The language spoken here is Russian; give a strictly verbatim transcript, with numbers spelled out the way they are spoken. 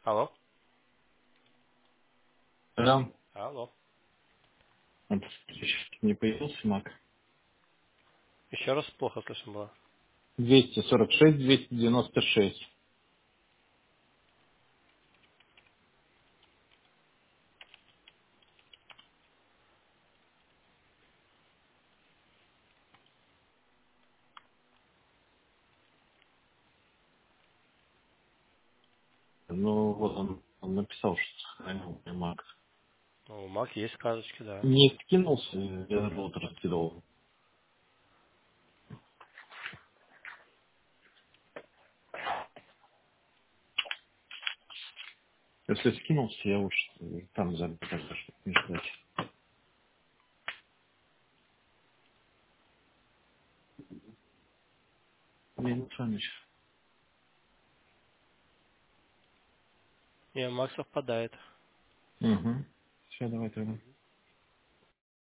Алло. Да. Алло. Вот не появился Мак. Еще раз плохо слышно было. двести сорок шесть, двести девяносто шесть. Ну, вот он, он написал, что сохранил мне Мак. Ну, у Мак есть карточки, да. Не скинулся, я вот раскидывал. Если скинулся, я уж там забыл, тогда, чтобы не ждать. Леонид Александрович. Не, Мак совпадает. Угу. Все, давай тогда.